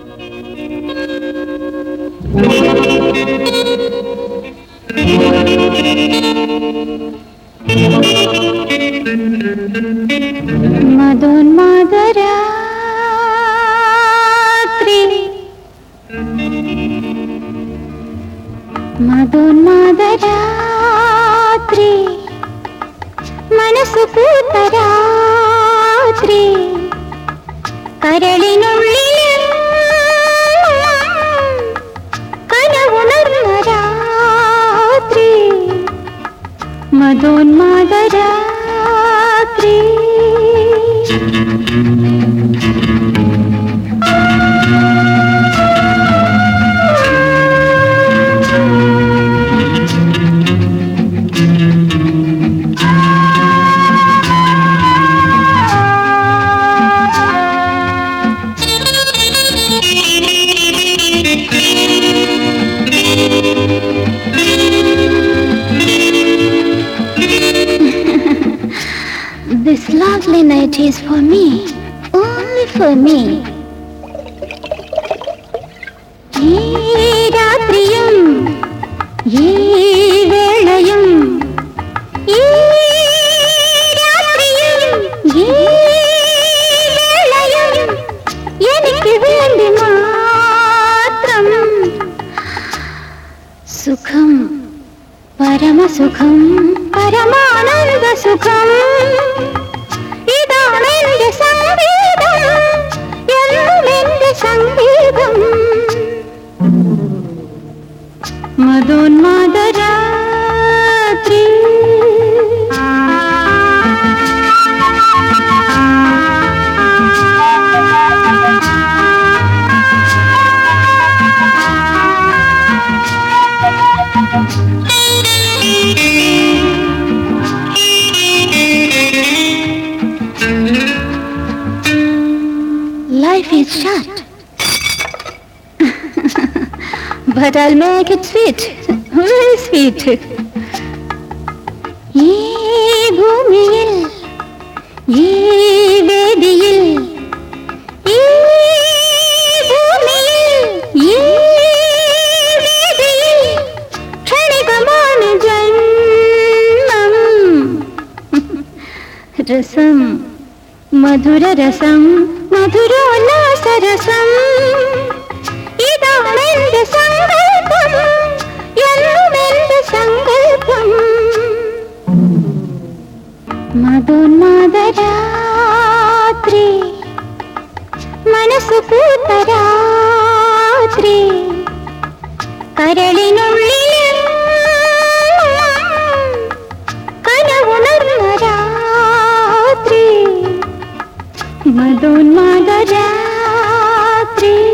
മധോന്മാദരാത്രി മധോന്മാദരാത്രി മനസ്സു പൂത്ത രാത്രി കരളിനുള്ളിൽ കനവുണർന്ന രാത്രി മധോന്മാദരാത്രി. This lovely night is for me, only for me. ഈ രാത്രിയും ഈ വേളയും ഈ രാത്രിയും ഈ വേളയും എനിക്ക് വേണ്ടി മാത്രം. സുഖം പരമസുഖം പരമാനന്ദ സുഖം ഇതാണെന്റെ സംഗീതം എന്നും എന്റെ സംഗീതം. മധോന്മാദരാത്രി Life is short, but I'll make it sweet, very sweet. ഈ ഭൂമിയിൽ ഈ വേദിയിൽ ഈ ഭൂമിയിൽ ഈ വേദിയിൽ ക്ഷണികമാണ് ജന്മം. രസം മധുരരസം മധുരോല്ലാസരസം ഇതാണെന്റെ സങ്കല്പം എന്നും എന്റെ സങ്കല്പം. മധോന്മാദരാത്രി മനസ്സു പൂത്ത രാത്രി കരളിനുള്ളിൽ കനവുണർന്ന രാത്രി മധോന്മാദരാത്രി.